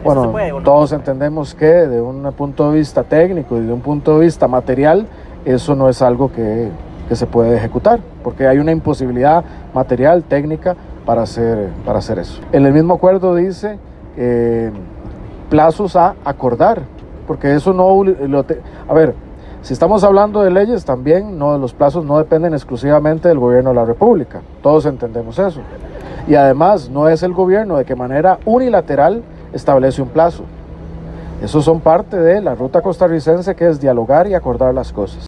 Bueno, se puede, ¿o no? todos entendemos que de un punto de vista técnico y de un punto de vista material, eso no es algo que se puede ejecutar, porque hay una imposibilidad material, técnica, para hacer eso. En el mismo acuerdo dice plazos a acordar, porque eso no... A ver, si estamos hablando de leyes también, los plazos no dependen exclusivamente del gobierno de la República, todos entendemos eso. Y además no es el gobierno de que manera unilateral establece un plazo. Esos son parte de la ruta costarricense, que es dialogar y acordar las cosas.